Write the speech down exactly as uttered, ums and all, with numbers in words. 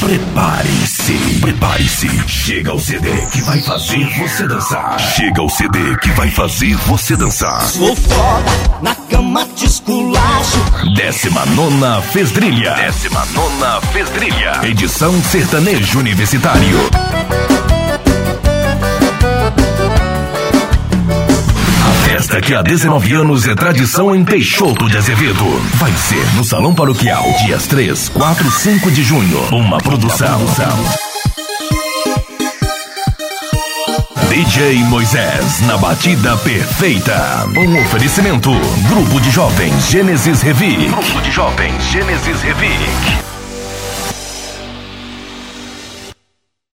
Prepare-se, prepare-se. Chega o C D que vai fazer você dançar. Chega o C D que vai fazer você dançar. Sou foda, na cama te esculacho. Décima nona Festrilha. Décima nona Festrilha. Edição Sertanejo Universitário. Festa que há dezenove anos é tradição em Peixoto de Azevedo. Vai ser no Salão Paroquial, dias três, quatro e cinco de junho. Uma produção. D J Moisés na batida perfeita. Um oferecimento. Grupo de Jovens Gênesis Revic. Grupo de Jovens Gênesis Revic.